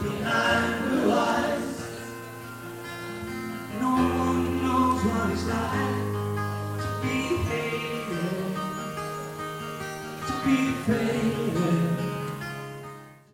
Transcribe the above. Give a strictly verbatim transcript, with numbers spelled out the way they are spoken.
behind blue eyes. No one knows what it's like to be hated, to be fair.